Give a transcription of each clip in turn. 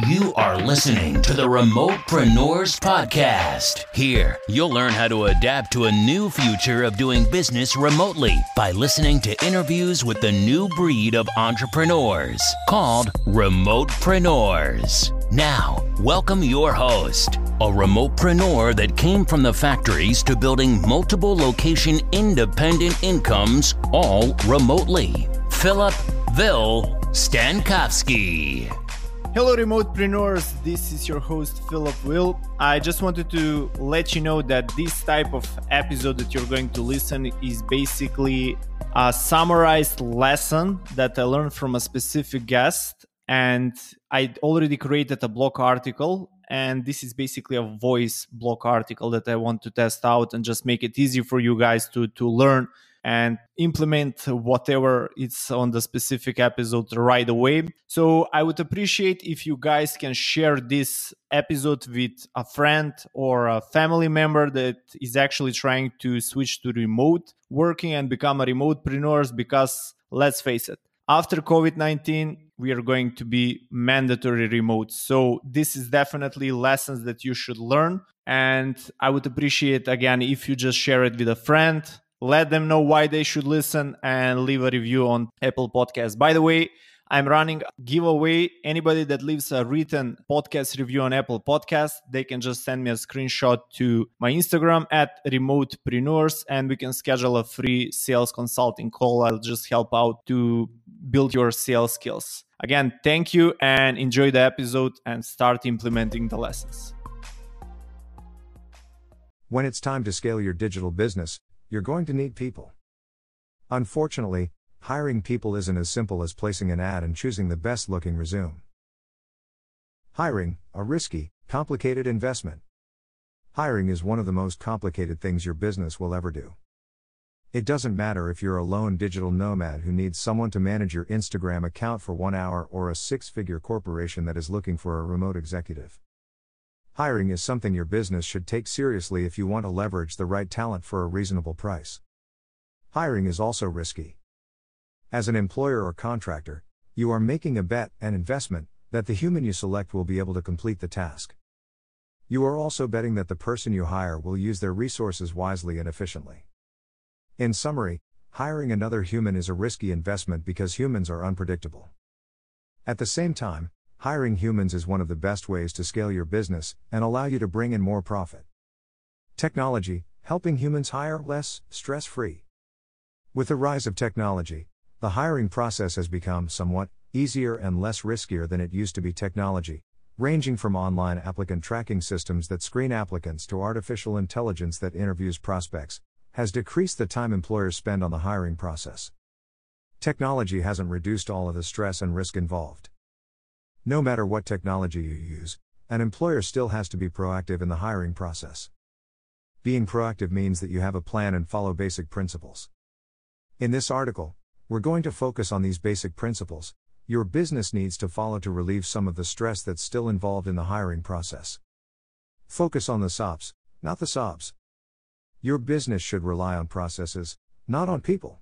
You are listening to the Remotepreneurs Podcast. Here, you'll learn how to adapt to a new future of doing business remotely by listening to interviews with the new breed of entrepreneurs called Remotepreneurs. Now, welcome your host, a remotepreneur that came from the factories to building multiple location independent incomes all remotely. Philip Vil Stankovsky. Hello remotepreneurs, this is your host Philip Vil. I just wanted to let you know that this type of episode that you're going to listen is basically a summarized lesson that I learned from a specific guest, and I already created a blog article, and this is basically a voice blog article that I want to test out and just make it easy for you guys to learn and implement whatever it's on the specific episode right away. So I would appreciate if you guys can share this episode with a friend or a family member that is actually trying to switch to remote working and become a remotepreneurs, because let's face it, after COVID-19, we are going to be mandatory remote. So this is definitely lessons that you should learn. And I would appreciate, again, if you just share it with a friend, let them know why they should listen, and leave a review on Apple Podcasts. By the way, I'm running a giveaway. Anybody that leaves a written podcast review on Apple Podcasts, they can just send me a screenshot to my Instagram at Remotepreneurs, and we can schedule a free sales consulting call. I'll just help out to build your sales skills. Again, thank you and enjoy the episode and start implementing the lessons. When it's time to scale your digital business, you're going to need people. Unfortunately, hiring people isn't as simple as placing an ad and choosing the best looking resume. Hiring, a risky, complicated investment. Hiring is one of the most complicated things your business will ever do. It doesn't matter if you're a lone digital nomad who needs someone to manage your Instagram account for 1 hour, or a six-figure corporation that is looking for a remote executive. Hiring is something your business should take seriously if you want to leverage the right talent for a reasonable price. Hiring is also risky. As an employer or contractor, you are making a bet, an investment, that the human you select will be able to complete the task. You are also betting that the person you hire will use their resources wisely and efficiently. In summary, hiring another human is a risky investment because humans are unpredictable. At the same time, hiring humans is one of the best ways to scale your business and allow you to bring in more profit. Technology, helping humans hire less, stress-free. With the rise of technology, the hiring process has become somewhat easier and less riskier than it used to be. Technology, ranging from online applicant tracking systems that screen applicants to artificial intelligence that interviews prospects, has decreased the time employers spend on the hiring process. Technology hasn't reduced all of the stress and risk involved. No matter what technology you use, an employer still has to be proactive in the hiring process. Being proactive means that you have a plan and follow basic principles. In this article, we're going to focus on these basic principles your business needs to follow to relieve some of the stress that's still involved in the hiring process. Focus on the SOPs, not the SOBs. Your business should rely on processes, not on people.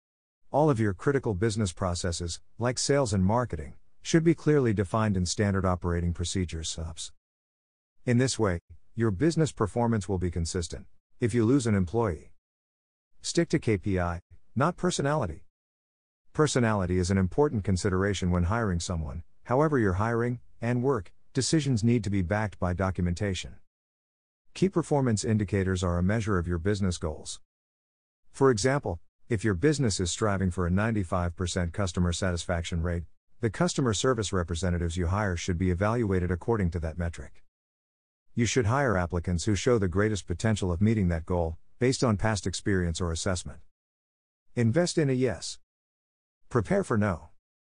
All of your critical business processes, like sales and marketing, should be clearly defined in standard operating procedures (SOPs). In this way, your business performance will be consistent. If you lose an employee, stick to KPI, not personality. Personality is an important consideration when hiring someone. However, your hiring and work decisions need to be backed by documentation. Key performance indicators are a measure of your business goals. For example, if your business is striving for a 95% customer satisfaction rate, the customer service representatives you hire should be evaluated according to that metric. You should hire applicants who show the greatest potential of meeting that goal, based on past experience or assessment. Invest in a yes. Prepare for no.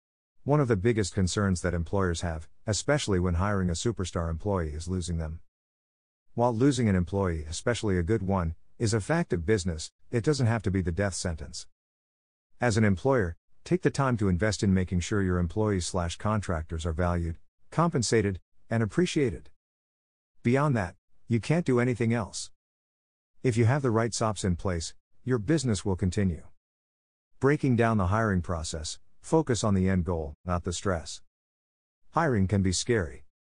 One of the biggest concerns that employers have, especially when hiring a superstar employee, is losing them. While losing an employee, especially a good one, is a fact of business, it doesn't have to be the death sentence. As an employer, take the time to invest in making sure your employees/contractors are valued, compensated, and appreciated. Beyond that, you can't do anything else. If you have the right SOPs in place, your business will continue. Breaking down the hiring process, focus on the end goal, not the stress. Hiring can be scary.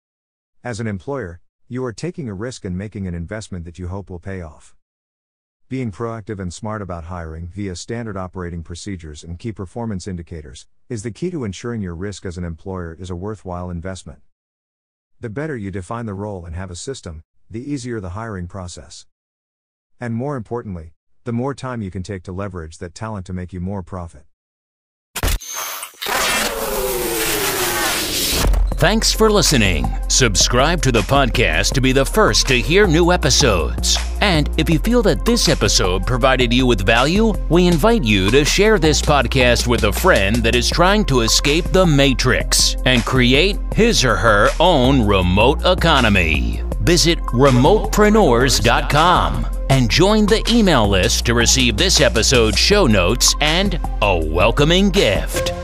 As an employer, you are taking a risk and making an investment that you hope will pay off. Being proactive and smart about hiring via standard operating procedures and key performance indicators is the key to ensuring your risk as an employer is a worthwhile investment. The better you define the role and have a system, the easier the hiring process. And more importantly, the more time you can take to leverage that talent to make you more profit. Thanks for listening. Subscribe to the podcast to be the first to hear new episodes. And if you feel that this episode provided you with value, we invite you to share this podcast with a friend that is trying to escape the matrix and create his or her own remote economy. Visit remotepreneurs.com and join the email list to receive this episode's show notes and a welcoming gift.